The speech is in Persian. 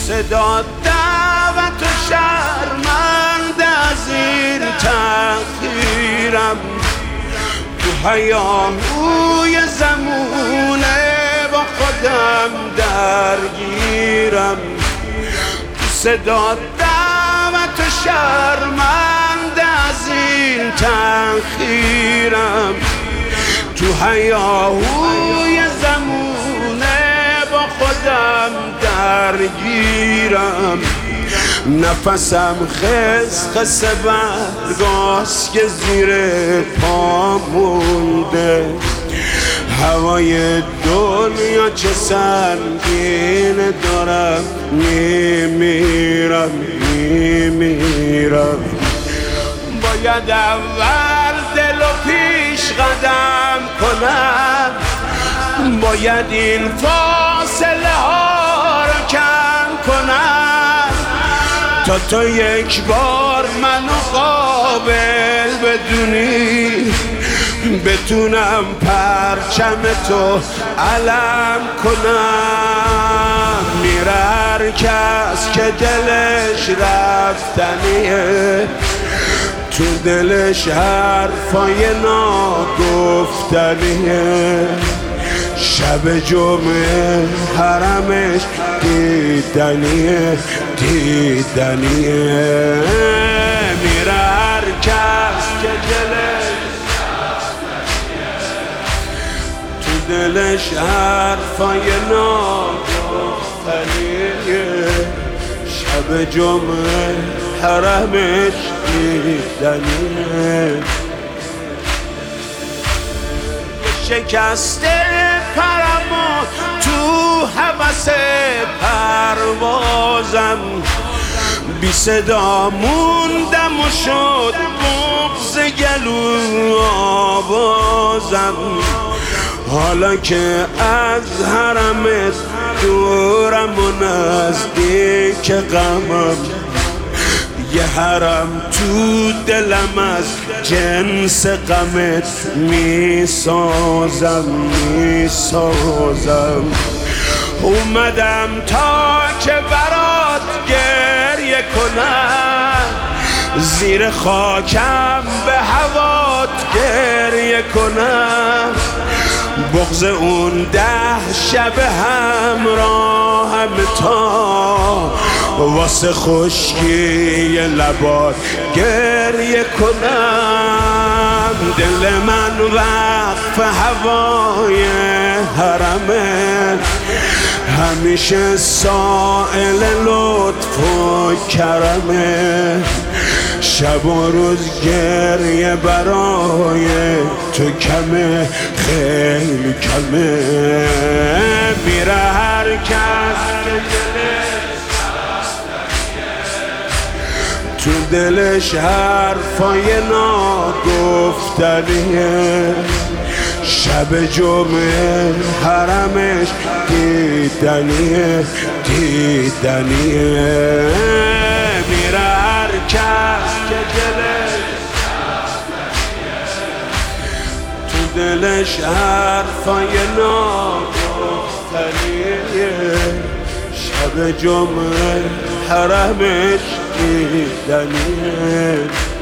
صدا دعوت و شرمنده از این تأخیرم، تو هیاهوی زمونه با خودم درگیرم. صدا دعوت و شرمنده از این تأخیرم، تو هیاهوی زمونه با خودم درگیرم. نفسم خس برگاست که زیر پا مونده، هوای دنیا چه سنگین دارم، میمیرم. باید اول دل و پیش قدم کنم، باید این فاصله ها رو کم کنم، تا تو یک بار منو قابل بدونی، بتونم پرچم تو علم کنم. میره هر کس که دلش رفتنیه، تو دلش حرفای ناگفتنیه. شب جمعه حرمش دیدنیه. میره هر کس که دلش حرفای ناگفتنیه. شب جمعه حرمش دیدنیه. شکسته پرمو تو هوس پروازم، بی صدا موندم و شد بغض گلو آوازم. حالا که از حرمت دورم و نزدیک غمم، یه حرم تو دلم از جنس غمت میسازم. اومدم تا که برات گریه کنم، زیر خاکم به هوات گریه کنم. بغض اون 10 شب همراهم تا واسه خشکی لبات گریه کنم. دل من وقف هوای حرمه، همیشه سائل لطف و کرمه. شب و روز گریه برای تو کمه، خیلی کمه. میره هر کس تو دلش حرفای ناگفتنیه. شب جمعه حرمش دیدنیه. میره هر کس که تو دلش حرفای ناگفتنیه. شب جمعه حرمش دیدنیه.